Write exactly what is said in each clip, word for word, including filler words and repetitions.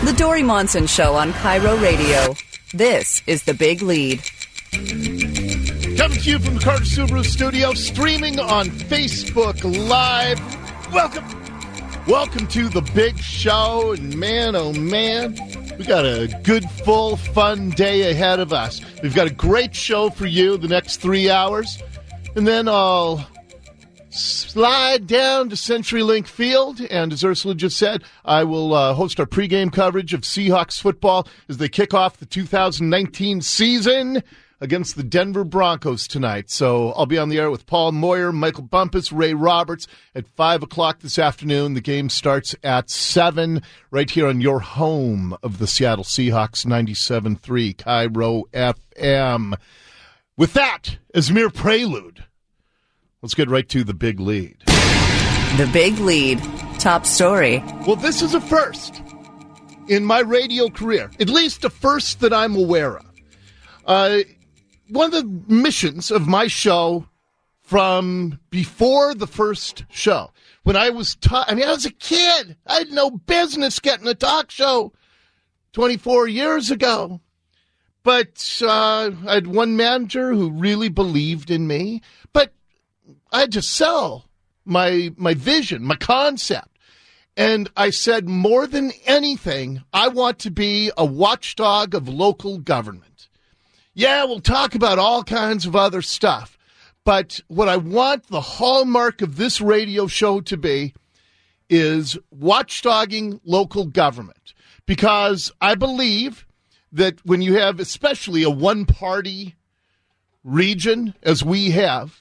The Dory Monson Show on Cairo Radio. This is The Big Lead. Coming to you from the Carter Subaru studio, streaming on Facebook Live. Welcome. Welcome to The Big Show. And man, oh man, we got a good, full, fun day ahead of us. We've got a great show for you the next three hours. And then I'll slide down to CenturyLink Field, and as Ursula just said, I will uh, host our pregame coverage of Seahawks football as they kick off the two thousand nineteen season against the Denver Broncos tonight. So I'll be on the air with Paul Moyer, Michael Bumpus, Ray Roberts at five o'clock this afternoon. The game starts at seven right here on your home of the Seattle Seahawks, ninety-seven point three Cairo F M. With that, as mere prelude, let's get right to The Big Lead. The Big Lead. Top story. Well, this is a first in my radio career, at least a first that I'm aware of. Uh, one of the missions of my show from before the first show, when I was ta- I mean, I was a kid. I had no business getting a talk show twenty-four years ago. But uh, I had one manager who really believed in me. But I had to sell my my vision, my concept. And I said, more than anything, I want to be a watchdog of local government. Yeah, we'll talk about all kinds of other stuff. But what I want the hallmark of this radio show to be is watchdogging local government. Because I believe that when you have especially a one-party region, as we have,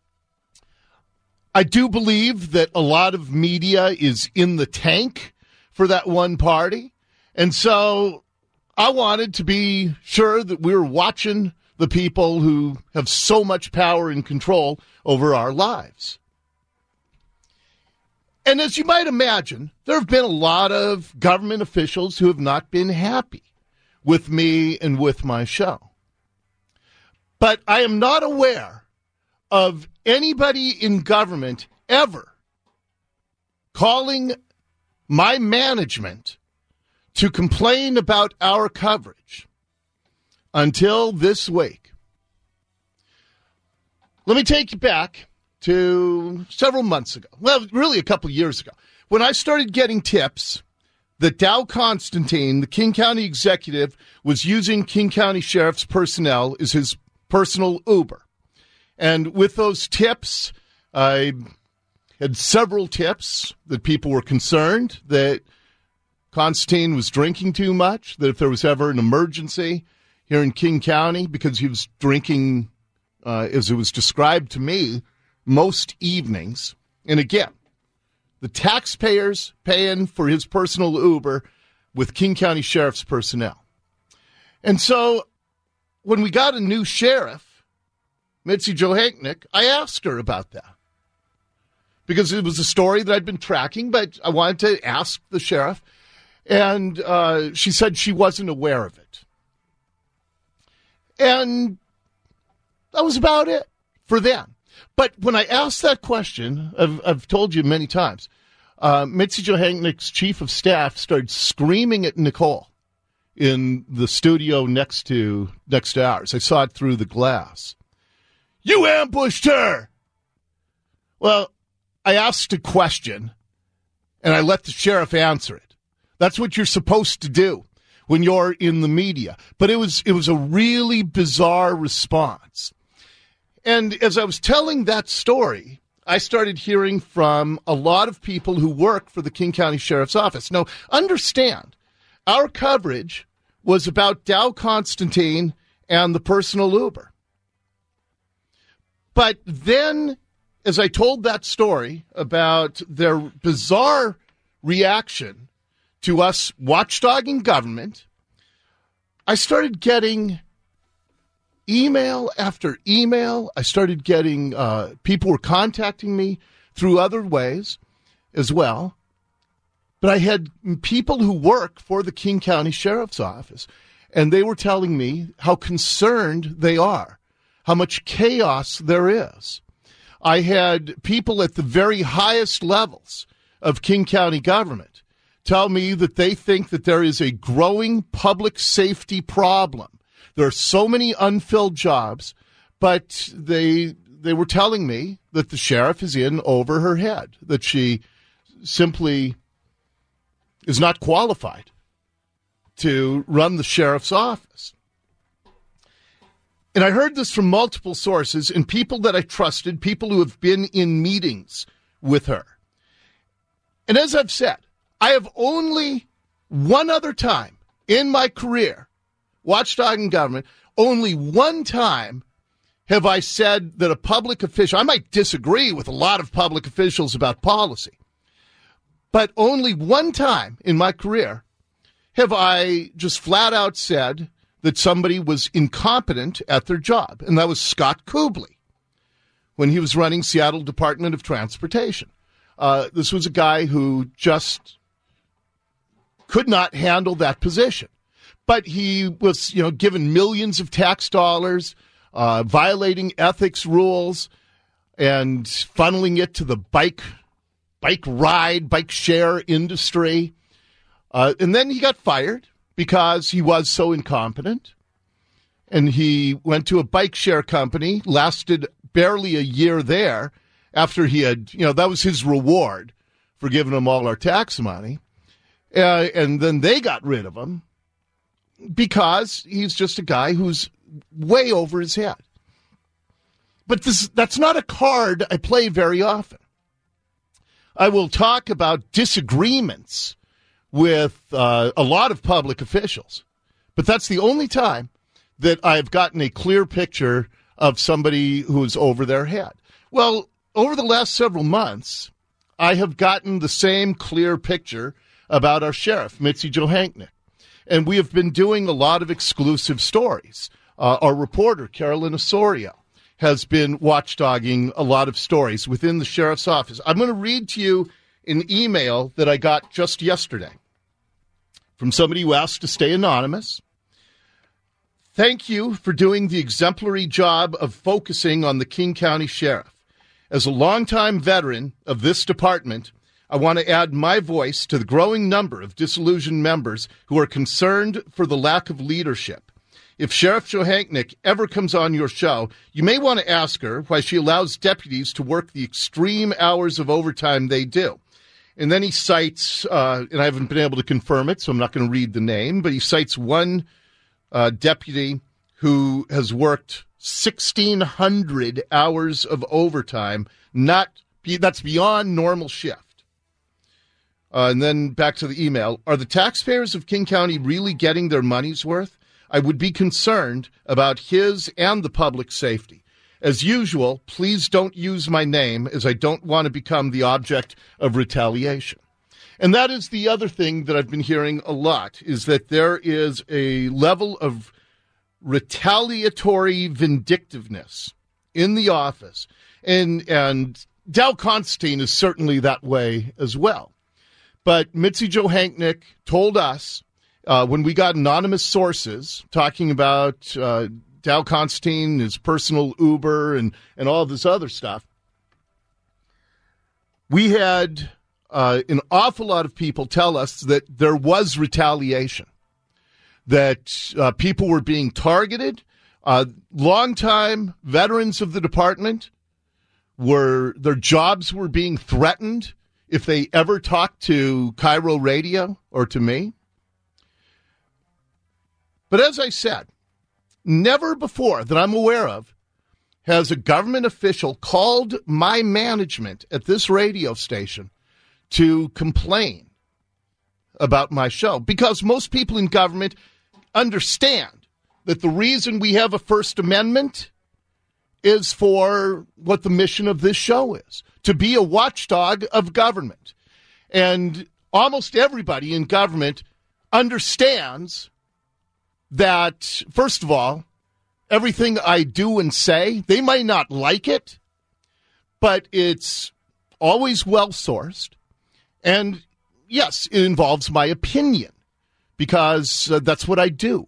I do believe that a lot of media is in the tank for that one party. And so I wanted to be sure that we were watching the people who have so much power and control over our lives. And as you might imagine, there have been a lot of government officials who have not been happy with me and with my show. But I am not aware of anybody in government ever calling my management to complain about our coverage until this week. Let me take you back to several months ago. Well, really a couple years ago, when I started getting tips that Dow Constantine, the King County executive, was using King County Sheriff's personnel as his personal Uber. And with those tips, I had several tips that people were concerned that Constantine was drinking too much, that if there was ever an emergency here in King County, because he was drinking, uh, as it was described to me, most evenings. And again, the taxpayers paying for his personal Uber with King County Sheriff's personnel. And so when we got a new sheriff, Mitzi Johanknick, I asked her about that. Because it was a story that I'd been tracking, but I wanted to ask the sheriff. And uh, she said she wasn't aware of it. And that was about it for them. But when I asked that question, I've, I've told you many times, uh, Mitzi Johanknick's chief of staff started screaming at Nicole in the studio next to next to ours. I saw it through the glass. You ambushed her! Well, I asked a question, and I let the sheriff answer it. That's what you're supposed to do when you're in the media. But it was it was a really bizarre response. And as I was telling that story, I started hearing from a lot of people who work for the King County Sheriff's Office. Now, understand, our coverage was about Dow Constantine and the personal Uber. But then, as I told that story about their bizarre reaction to us watchdogging government, I started getting email after email. I started getting, uh, people were contacting me through other ways as well. But I had people who work for the King County Sheriff's Office, and they were telling me how concerned they are, how much chaos there is. I had people at the very highest levels of King County government tell me that they think that there is a growing public safety problem. There are so many unfilled jobs, but they they were telling me that the sheriff is in over her head, that she simply is not qualified to run the sheriff's office. And I heard this from multiple sources and people that I trusted, people who have been in meetings with her. And as I've said, I have only one other time in my career, watchdog in government, only one time have I said that a public official, I might disagree with a lot of public officials about policy, but only one time in my career have I just flat out said that somebody was incompetent at their job, and that was Scott Kubley when he was running Seattle Department of Transportation. Uh, this was a guy who just could not handle that position. But he was, you know, given millions of tax dollars, uh, violating ethics rules, and funneling it to the bike, bike ride, bike share industry. Uh, and then he got fired because he was so incompetent. And he went to a bike share company, lasted barely a year there after he had, you know, that was his reward for giving him all our tax money. Uh, and then they got rid of him because he's just a guy who's way over his head. But this, that's not a card I play very often. I will talk about disagreements with uh, a lot of public officials, but that's the only time that I've gotten a clear picture of somebody who's over their head. Well, over the last several months, I have gotten the same clear picture about our sheriff, Mitzi Johanknick. And we have been doing a lot of exclusive stories. Uh, our reporter, Carolyn Osorio, has been watchdogging a lot of stories within the sheriff's office. I'm going to read to you an email that I got just yesterday from somebody who asked to stay anonymous. Thank you for doing the exemplary job of focusing on the King County Sheriff. As a longtime veteran of this department, I want to add my voice to the growing number of disillusioned members who are concerned for the lack of leadership. If Sheriff Johanknick ever comes on your show, you may want to ask her why she allows deputies to work the extreme hours of overtime they do. And then he cites, uh, and I haven't been able to confirm it, so I'm not going to read the name, but he cites one uh, deputy who has worked sixteen hundred hours of overtime. Not that's beyond normal shift. Uh, and then back to the email. Are the taxpayers of King County really getting their money's worth? I would be concerned about his and the public safety. As usual, please don't use my name, as I don't want to become the object of retaliation. And that is the other thing that I've been hearing a lot, is that there is a level of retaliatory vindictiveness in the office. And, and Dow Constantine is certainly that way as well. But Mitzi Johanknick told us uh, when we got anonymous sources talking about uh, Dow Constantine, his personal Uber, and, and all this other stuff, we had uh, an awful lot of people tell us that there was retaliation, that uh, people were being targeted. Uh, longtime veterans of the department were, their jobs were being threatened if they ever talked to Cairo Radio or to me. But as I said, never before that I'm aware of has a government official called my management at this radio station to complain about my show, because most people in government understand that the reason we have a First Amendment is for what the mission of this show is, to be a watchdog of government. And almost everybody in government understands that, first of all, everything I do and say, they might not like it, but it's always well-sourced. And, yes, it involves my opinion, because uh, that's what I do.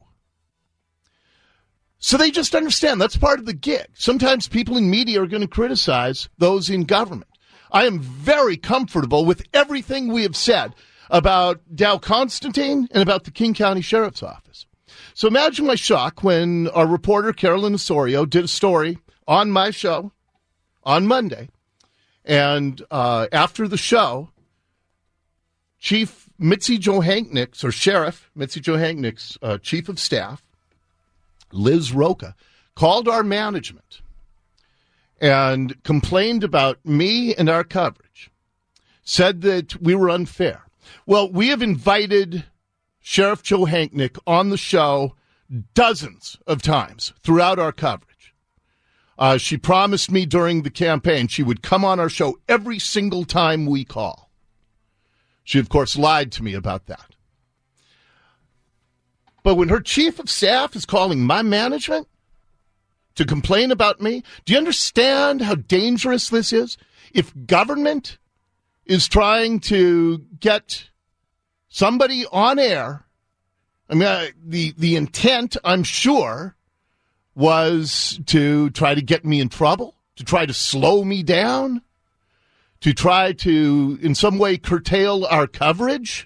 So they just understand that's part of the gig. Sometimes people in media are going to criticize those in government. I am very comfortable with everything we have said. about Dow Constantine and about the King County Sheriff's Office. So imagine my shock when our reporter, Carolyn Osorio, did a story on my show on Monday. And uh, after the show, Chief Mitzi Johanknick's, or Sheriff Mitzi Johanknick's uh, Chief of Staff, Liz Roca, called our management and complained about me and our coverage, said that we were unfair. Well, we have invited Sheriff Johanknick on the show dozens of times throughout our coverage. Uh, she promised me during the campaign she would come on our show every single time we call. She, of course, lied to me about that. But when her chief of staff is calling my management to complain about me, do you understand how dangerous this is? If government is trying to get somebody on air, I mean, uh, the, the intent, I'm sure, was to try to get me in trouble, to try to slow me down, to try to, in some way, curtail our coverage.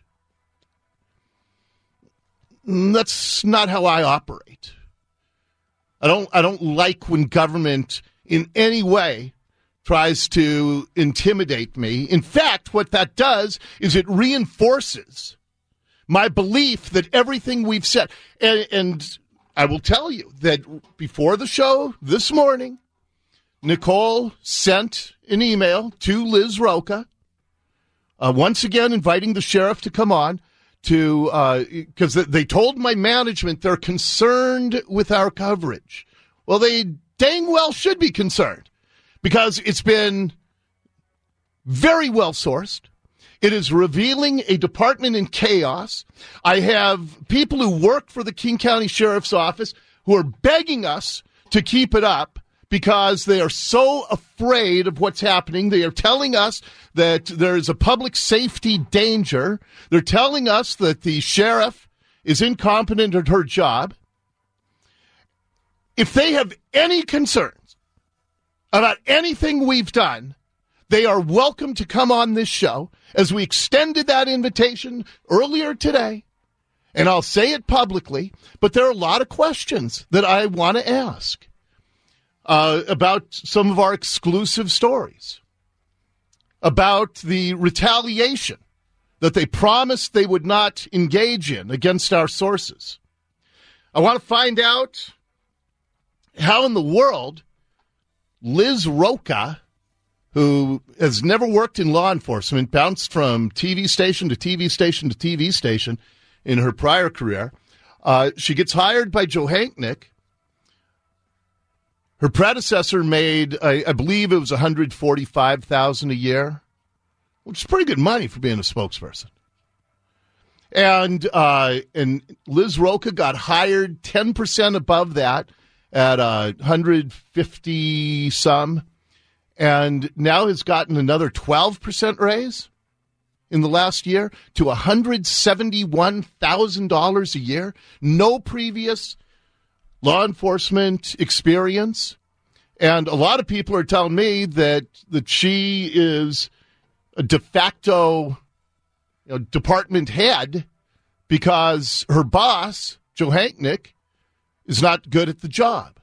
That's not how I operate. I don't I don't like when government in any way tries to intimidate me. In fact, what that does is it reinforces my belief that everything we've said, and, and I will tell you that before the show this morning, Nicole sent an email to Liz Roca, uh, once again inviting the sheriff to come on, to because uh, they told my management they're concerned with our coverage. Well, they dang well should be concerned, because it's been very well sourced. It is revealing a department in chaos. I have people who work for the King County Sheriff's Office who are begging us to keep it up because they are so afraid of what's happening. They are telling us that there is a public safety danger. They're telling us that the sheriff is incompetent at her job. If they have any concerns about anything we've done, they are welcome to come on this show, as we extended that invitation earlier today. And I'll say it publicly, but there are a lot of questions that I want to ask uh, about some of our exclusive stories, about the retaliation that they promised they would not engage in against our sources. I want to find out how in the world Liz Roca, who has never worked in law enforcement, bounced from T V station to T V station to T V station in her prior career. Uh, she gets hired by Johanknick. Her predecessor made, I, I believe it was one hundred forty-five thousand dollars a year, which is pretty good money for being a spokesperson. And uh, and Liz Roca got hired ten percent above that at uh, one hundred fifty some, and now has gotten another twelve percent raise in the last year to one hundred seventy-one thousand dollars a year. No previous law enforcement experience. And a lot of people are telling me that, that she is a de facto you know, department head because her boss, Johanknick, is not good at the job.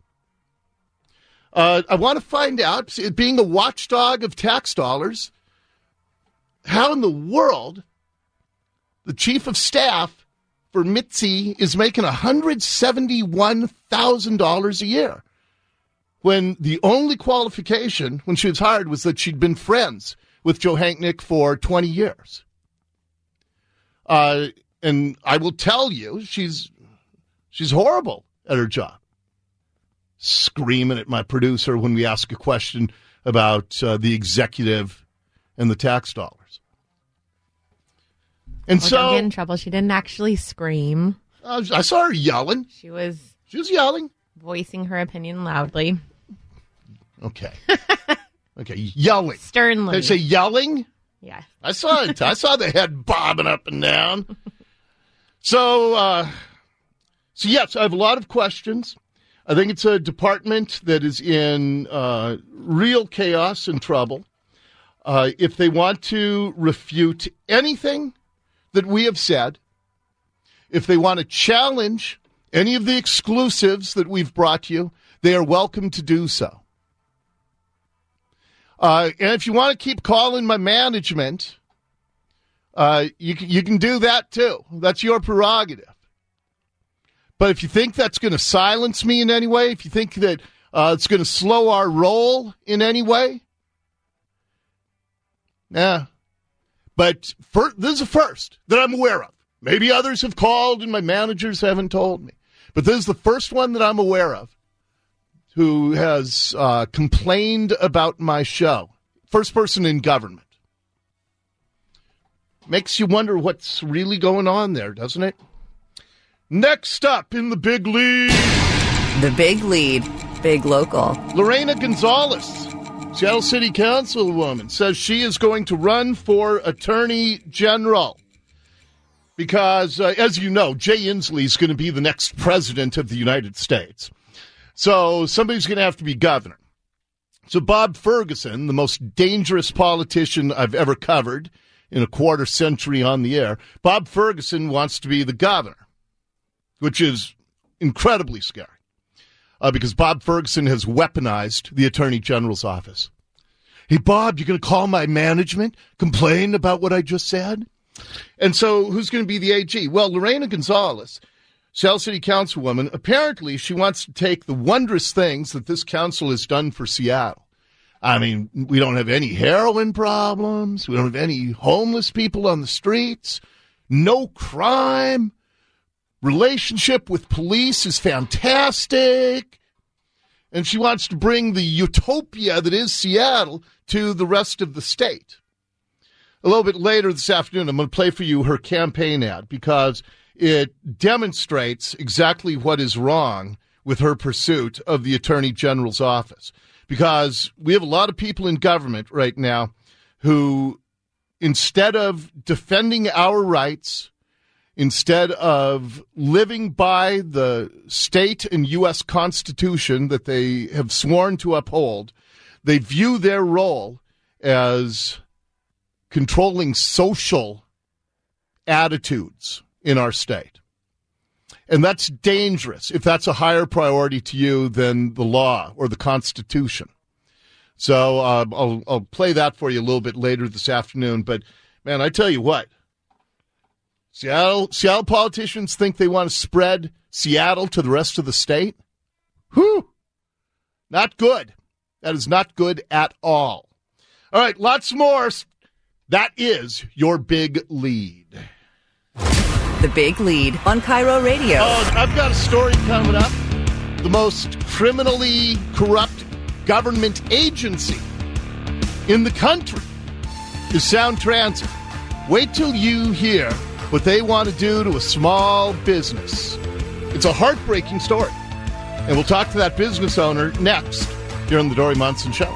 Uh, I want to find out, being a watchdog of tax dollars, how in the world the chief of staff for Mitzi is making one hundred seventy-one thousand dollars a year, when the only qualification when she was hired was that she'd been friends with Johanknick for twenty years. Uh, and I will tell you, she's she's horrible at her job. Screaming at my producer when we ask a question about uh, the executive and the tax dollars. And well, so, don't get in trouble. She didn't actually scream. Uh, I saw her yelling. She was. She was yelling, voicing her opinion loudly. Okay. Okay, yelling. Sternly. They say yelling. Yeah. I saw it. I saw the head bobbing up and down. So, uh, so yes, I have a lot of questions. I think it's a department that is in uh, real chaos and trouble. Uh, if they want to refute anything that we have said, if they want to challenge any of the exclusives that we've brought you, they are welcome to do so. Uh, and if you want to keep calling my management, uh, you, you can do that too. That's your prerogative. But if you think that's going to silence me in any way, if you think that uh, it's going to slow our roll in any way, nah. But for, this is a first that I'm aware of. Maybe others have called and my managers haven't told me. But this is the first one that I'm aware of who has uh, complained about my show. First person in government. Makes you wonder what's really going on there, doesn't it? Next up in the big lead. The Big Lead, Big Local. Lorena Gonzalez, Seattle City Councilwoman, says she is going to run for Attorney General. Because, uh, as you know, Jay Inslee is going to be the next president of the United States. So somebody's going to have to be governor. So Bob Ferguson, the most dangerous politician I've ever covered in a quarter century on the air, Bob Ferguson wants to be the governor, which is incredibly scary uh, because Bob Ferguson has weaponized the Attorney General's office. Hey, Bob, you're going to call my management, complain about what I just said? And so who's going to be the A G? Well, Lorena Gonzalez, Seattle City Councilwoman, apparently she wants to take the wondrous things that this council has done for Seattle. I mean, we don't have any heroin problems. We don't have any homeless people on the streets. No crime. Relationship with police is fantastic. And she wants to bring the utopia that is Seattle to the rest of the state. A little bit later this afternoon, I'm going to play for you her campaign ad because it demonstrates exactly what is wrong with her pursuit of the Attorney General's office. Because we have a lot of people in government right now who, instead of defending our rights, instead of living by the state and U S Constitution that they have sworn to uphold, they view their role as controlling social attitudes in our state. And that's dangerous if that's a higher priority to you than the law or the Constitution. So uh, I'll, I'll play that for you a little bit later this afternoon. But, man, I tell you what, Seattle, Seattle politicians think they want to spread Seattle to the rest of the state? Whew! Not good. That is not good at all. All right, lots more. That is your big lead. The Big Lead on Cairo Radio. Oh, I've got a story coming up. The most criminally corrupt government agency in the country is Sound Transit. Wait till you hear what they want to do to a small business. It's a heartbreaking story. And we'll talk to that business owner next here on the Dory Monson Show.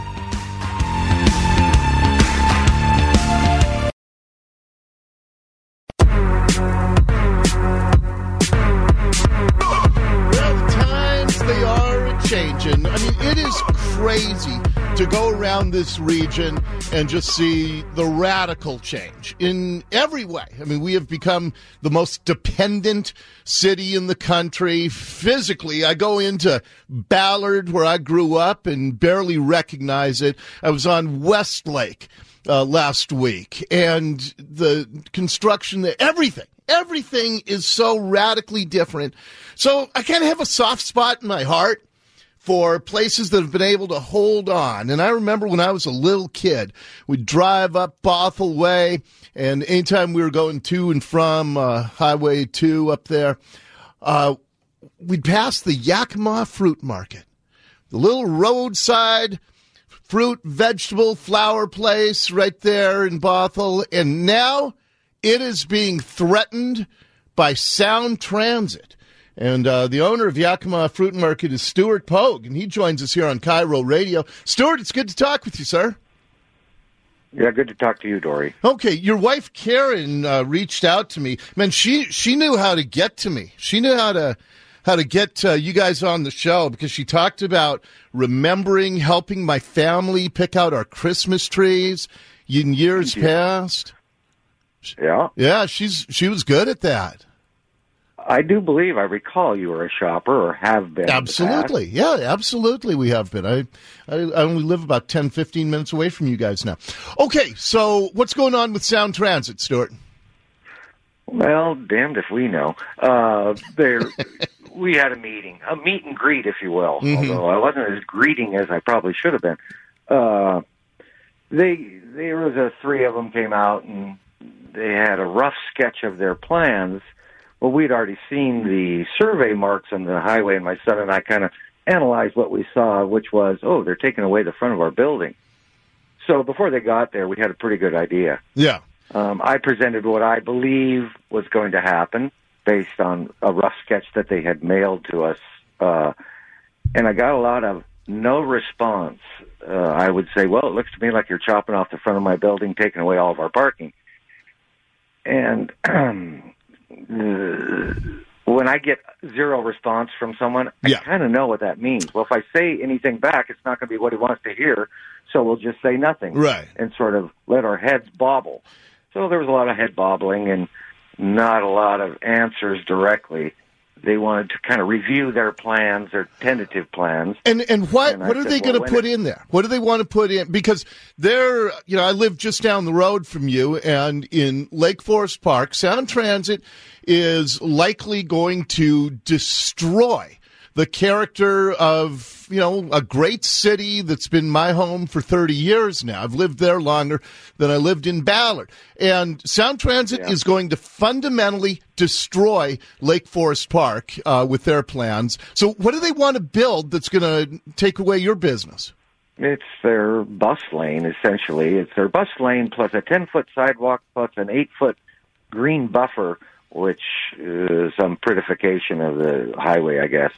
Changing. I mean, it is crazy to go around this region and just see the radical change in every way. I mean, we have become the most dependent city in the country. Physically, I go into Ballard, where I grew up, and barely recognize it. I was on Westlake uh, last week, and the construction there, everything. Everything is so radically different. So I kind of have a soft spot in my heart for places that have been able to hold on. And I remember when I was a little kid, we'd drive up Bothell Way, and anytime we were going to and from uh, Highway two up there, uh, we'd pass the Yakima Fruit Market, the little roadside fruit, vegetable, flower place right there in Bothell. And now it is being threatened by Sound Transit. And uh, the owner of Yakima Fruit Market is Stuart Pogue, and he joins us here on Cairo Radio. Stuart, it's good to talk with you, sir. Yeah, good to talk to you, Dory. Okay, your wife Karen uh, reached out to me. Man, she she knew how to get to me. She knew how to how to get uh, you guys on the show because she talked about remembering helping my family pick out our Christmas trees in years Yeah. past. Yeah. Yeah, she's she was good at that. I do believe I recall you were a shopper or have been. in the Absolutely. Yeah, absolutely we have been. I, I I only live about ten, fifteen minutes away from you guys now. Okay, so what's going on with Sound Transit, Stuart? past. Well, damned if we know. Uh, there, we had a meeting, a meet and greet, if you will. Mm-hmm. Although I wasn't as greeting as I probably should have been. Uh, they there was a three of them came out and they had a rough sketch of their plans. Well, we'd already seen the survey marks on the highway, and my son and I kind of analyzed what we saw, which was, oh, they're taking away the front of our building. So before they got there, we had a pretty good idea. Yeah. Um, I presented what I believe was going to happen based on a rough sketch that they had mailed to us, uh, and I got a lot of no response. Uh, I would say, well, it looks to me like you're chopping off the front of my building, taking away all of our parking. And um, Uh, when I get zero response from someone, Yeah. I kind of know what that means. Well, if I say anything back, it's not going to be what he wants to hear, so we'll just say nothing. Right. And sort of let our heads bobble. So there was a lot of head bobbling and not a lot of answers directly. They wanted to kind of review their plans, their tentative plans. And and what And I what are said, they well, going to when put it- in there? What do they want to put in? Because they're, you know, I live just down the road from you, and in Lake Forest Park, Sound Transit is likely going to destroy the character of, you know, a great city that's been my home for thirty years now. I've lived there longer than I lived in Ballard. And Sound Transit Yeah. is going to fundamentally destroy Lake Forest Park uh, with their plans. So what do they want to build that's going to take away your business? It's their bus lane, essentially. It's their bus lane plus a ten-foot sidewalk plus an eight-foot green buffer, which is some prettification of the highway, I guess.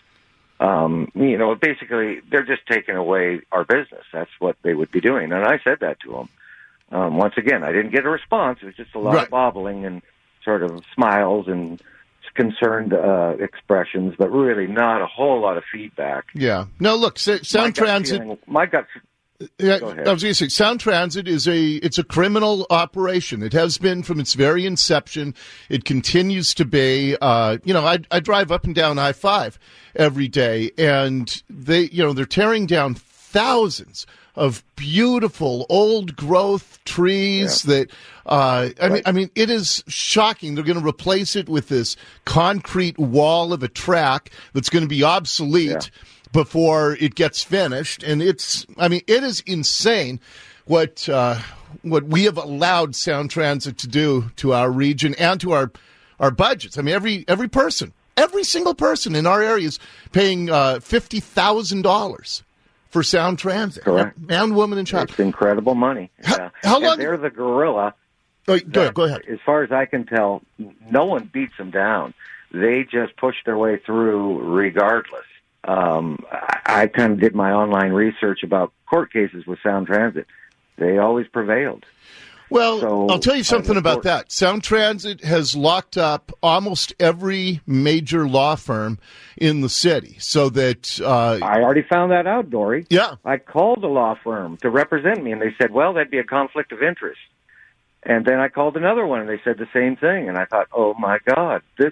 Um, you know, basically, they're just taking away our business. That's what they would be doing. And I said that to them. Um, once again, I didn't get a response. It was just a lot Right. of bobbling and sort of smiles and concerned uh, expressions, but really not a whole lot of feedback. Yeah. No, look, Sa- My Sound gut Transit. feeling- my gut Yeah, Go ahead. I was going to say, Sound Transit is a it's a criminal operation. It has been from its very inception. It continues to be. Uh, you know, I I drive up and down I five every day, and they you know they're tearing down thousands of beautiful old growth trees Yeah. that. Uh, I mean, Right. I mean, it is shocking. They're going to replace it with this concrete wall of a track that's going to be obsolete. Yeah. Before it gets finished, and it's, I mean, it is insane what uh, what we have allowed Sound Transit to do to our region and to our our budgets. I mean, every every person, every single person in our area is paying uh, fifty thousand dollars for Sound Transit. Correct. Man, woman, and child. It's incredible money. How- Yeah. how And long- they're the gorilla. Oh, go, that, go ahead. As far as I can tell, no one beats them down. They just push their way through regardless. Um, I, I kind of did my online research about court cases with Sound Transit. They always prevailed. Well, So, I'll tell you something uh, about that. Sound Transit has locked up almost every major law firm in the city, so that uh, I already found that out, Dory. yeah, I called a law firm to represent me, and they said, well, that'd be a conflict of interest. And then I called another one, and they said the same thing. And I thought, oh, my God, this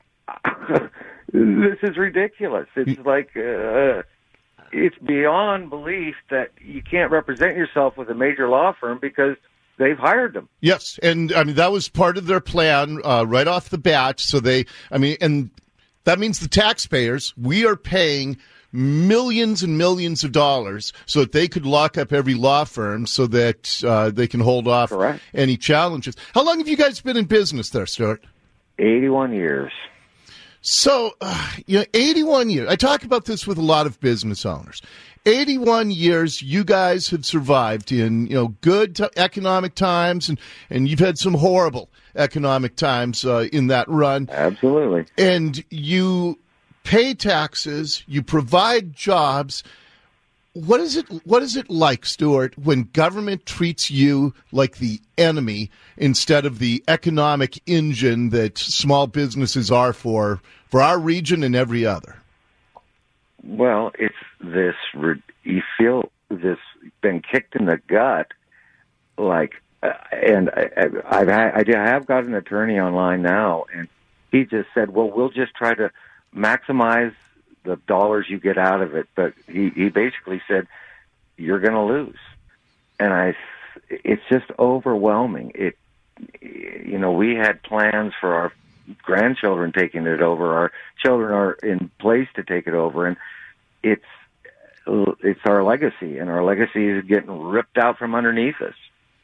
this is ridiculous. It's like uh, it's beyond belief that you can't represent yourself with a major law firm because they've hired them. yes, and I mean that was part of their plan uh, right off the bat. So they, I mean, and that means the taxpayers, we are paying millions and millions of dollars so that they could lock up every law firm so that uh, they can hold off Correct. any challenges. How long have you guys been in business there, Stuart? eighty-one years. So, uh, you know, eighty-one years. I talk about this with a lot of business owners. eighty-one years you guys have survived in, you know, good t- economic times, and, and you've had some horrible economic times uh, in that run. Absolutely. And you pay taxes, you provide jobs. What is it? What is it like, Stuart, when government treats you like the enemy instead of the economic engine that small businesses are for for our region and every other? Well, it's this, you feel this, been kicked in the gut like and I, I've had, I have got an attorney online now, and he just said, well, we'll just try to maximize the dollars you get out of it. But he, he basically said, you're going to lose. And I, it's just overwhelming. It, you know, we had plans for our grandchildren taking it over. Our children are in place to take it over. And it's, it's our legacy, and our legacy is getting ripped out from underneath us.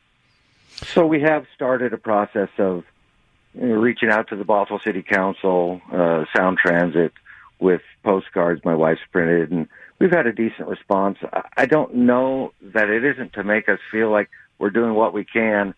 So we have started a process of you know, reaching out to the Bothell City Council, uh, Sound Transit, with postcards my wife's printed, and we've had a decent response. I don't know that it isn't to make us feel like we're doing what we can.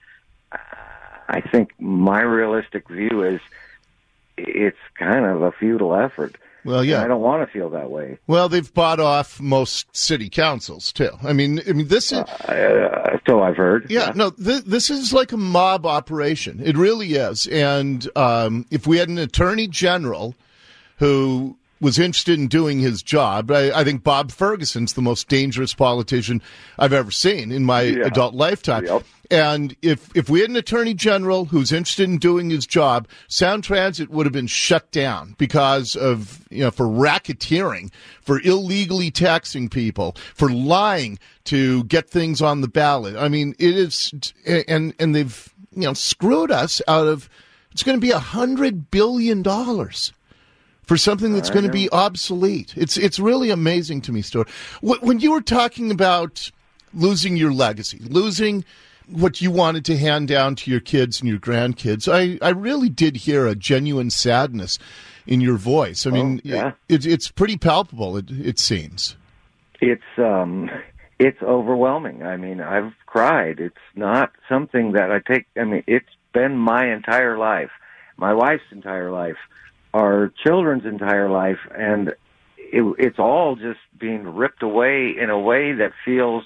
I think my realistic view is it's kind of a futile effort. Well, yeah. And I don't want to feel that way. Well, they've bought off most city councils too. I mean, I mean, this is uh, so I've heard. Yeah, yeah. no, th- this is like a mob operation. It really is. And um, if we had an attorney general who was interested in doing his job, I, I think Bob Ferguson's the most dangerous politician I've ever seen in my yeah. adult lifetime. Yep. And if, if we had an attorney general who's interested in doing his job, Sound Transit would have been shut down because of, you know, for racketeering, for illegally taxing people, for lying to get things on the ballot. I mean, it is, and, and they've, you know, screwed us out of, it's going to be a hundred billion dollars for something that's going to be obsolete. It's, it's really amazing to me, Stuart. When you were talking about losing your legacy, losing what you wanted to hand down to your kids and your grandkids, I, I really did hear a genuine sadness in your voice. I mean, oh, yeah. it, it's pretty palpable, it, it seems. It's um, it's overwhelming. I mean, I've cried. It's not something that I take, I mean, it's been my entire life, my wife's entire life, our children's entire life, and it, it's all just being ripped away in a way that feels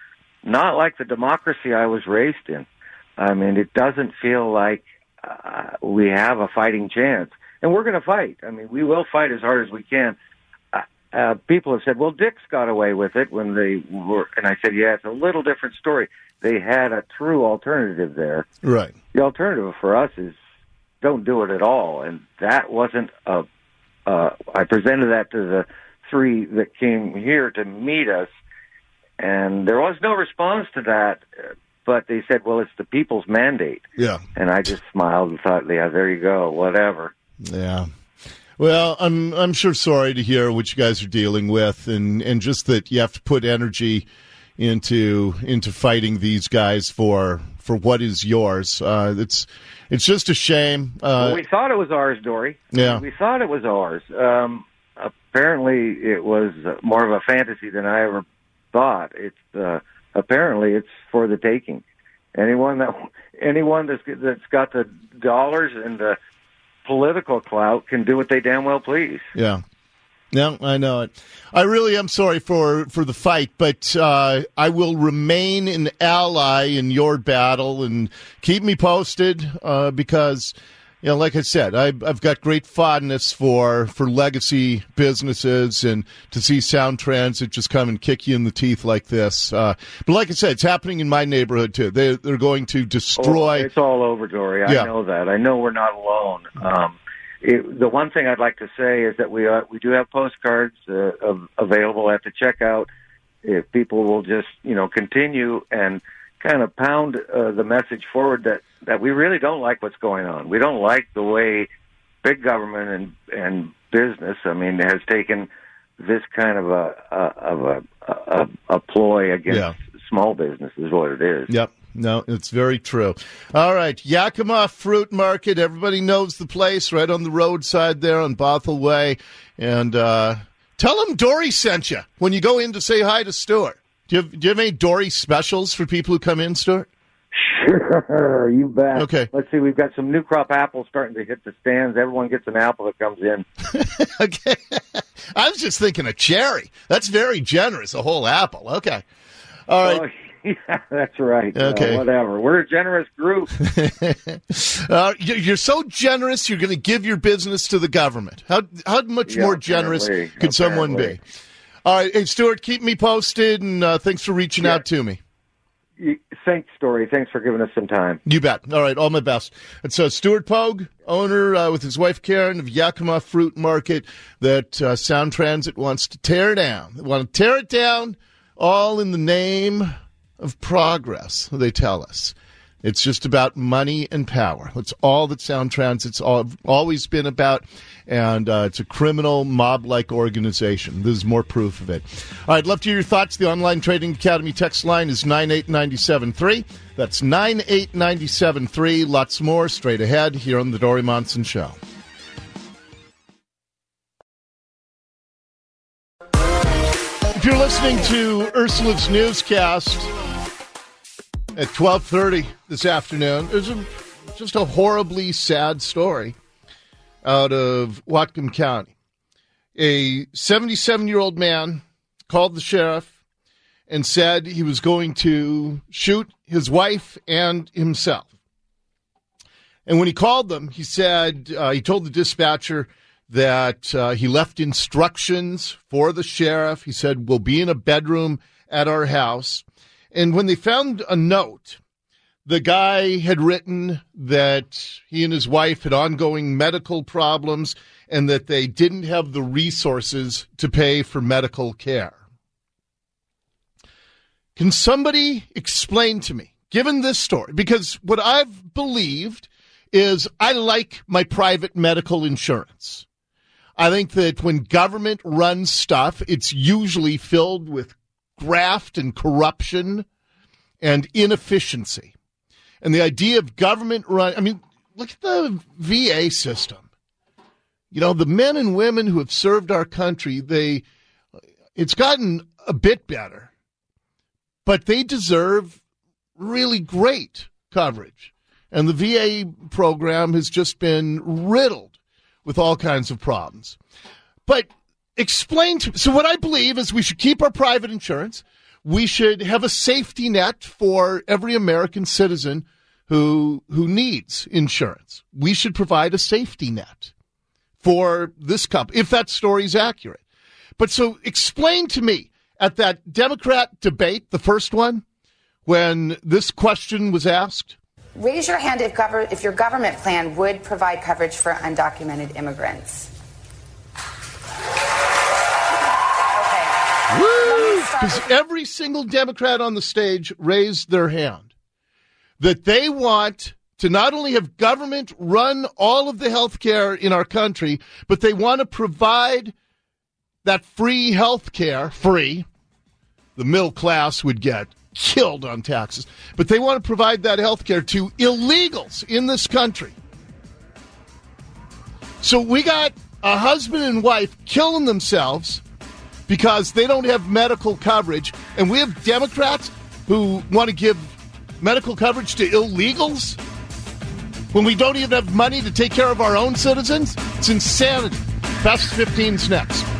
not like the democracy I was raised in. I mean, it doesn't feel like uh, we have a fighting chance. And we're going to fight. I mean, we will fight as hard as we can. Uh, uh, people have said, well, Dick's got away with it when they were... And I said, yeah, it's a little different story. They had a true alternative there. Right. The alternative for us is don't do it at all. And that wasn't a... Uh, I presented that to the three that came here to meet us, and there was no response to that, but they said, well, it's the people's mandate. Yeah. And I just smiled and thought, yeah, there you go, whatever. Yeah. Well, I'm I'm sure sorry to hear what you guys are dealing with, and, and just that you have to put energy into into fighting these guys for for what is yours. Uh, it's it's just a shame. Uh, well, we thought it was ours, Dory. Yeah. We thought it was ours. Um, apparently, it was more of a fantasy than I ever thought. It's uh, apparently it's for the taking. Anyone that anyone that's that's got the dollars and the political clout can do what they damn well please. Yeah. No, I know it. I really am sorry for, for the fight, but uh, I will remain an ally in your battle, and keep me posted uh, because, you know, like I said, I've, I've got great fondness for, for legacy businesses, and to see Sound Transit just come and kick you in the teeth like this. Uh, but like I said, it's happening in my neighborhood, too. They, they're going to destroy... Oh, it's all over, Dory. I yeah. know that. I know we're not alone. Um, it, the one thing I'd like to say is that we uh, we do have postcards uh, of, available at the checkout. If people will just, you know, continue and kind of pound uh, the message forward that, that we really don't like what's going on. We don't like the way big government and and business, I mean, has taken this kind of a, a of a, a a ploy against yeah. small business is what it is. Yep. No, it's very true. All right, Yakima Fruit Market. Everybody knows the place right on the roadside there on Bothell Way. And uh, tell them Dory sent you when you go in to say hi to Stuart. Do you have, do you have any Dory specials for people who come in, Stuart? Sure, you bet. Okay. Let's see, we've got some new crop apples starting to hit the stands. Everyone gets an apple that comes in. Okay. I was just thinking a cherry. That's very generous, a whole apple. Okay. All right. Oh, yeah, that's right. Okay. Uh, whatever. We're a generous group. uh, you're so generous, you're going to give your business to the government. How how much Yeah, more generous apparently. could someone be? Apparently. All right. Hey, Stuart, keep me posted, and uh, thanks for reaching Yeah. out to me. thanks, Story. Thanks for giving us some time. You bet. All right, all my best. It's uh, Stuart Pogue, owner uh, with his wife Karen of Yakima Fruit Market, that uh, Sound Transit wants to tear down. They want to tear it down, all in the name of progress, they tell us. It's just about money and power. That's all that Sound Transit's all, always been about, and uh, it's a criminal, mob-like organization. This is more proof of it. All right, love to hear your thoughts. The Online Trading Academy text line is nine eight nine seven three. That's nine eight nine seven three. Lots more straight ahead here on The Dori Monson Show. If you're listening to Ursula's newscast at twelve thirty this afternoon, there's a, just a horribly sad story out of Whatcom County. A seventy-seven-year-old man called the sheriff and said he was going to shoot his wife and himself. And when he called them, he said, uh, he told the dispatcher that uh, he left instructions for the sheriff. He said, we'll be in a bedroom at our house. And when they found a note, the guy had written that he and his wife had ongoing medical problems and that they didn't have the resources to pay for medical care. Can somebody explain to me, given this story, because what I've believed is I like my private medical insurance. I think that when government runs stuff, it's usually filled with graft and corruption and inefficiency. And the idea of government run, I mean, look at the V A system. You know, the men and women who have served our country, they, it's gotten a bit better, but they deserve really great coverage. And the V A program has just been riddled with all kinds of problems. But explain to me, so what I believe is we should keep our private insurance. We should have a safety net for every American citizen who who needs insurance. We should provide a safety net for this company, if that story is accurate. But so explain to me, at that Democrat debate, the first one, when this question was asked. Raise your hand if, gov- if your government plan would provide coverage for undocumented immigrants. Because every single Democrat on the stage raised their hand that they want to not only have government run all of the health care in our country, but they want to provide that free health care, free. The middle class would get killed on taxes. But they want to provide that health care to illegals in this country. So we got a husband and wife killing themselves because they don't have medical coverage, and we have Democrats who want to give medical coverage to illegals when we don't even have money to take care of our own citizens. It's insanity. Fast fifteen's next.